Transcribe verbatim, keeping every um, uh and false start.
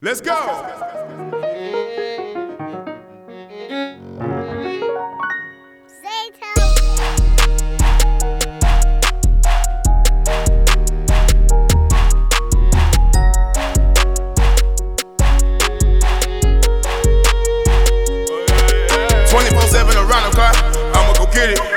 Let's go. twenty-four seven around the clock, I'ma go get it.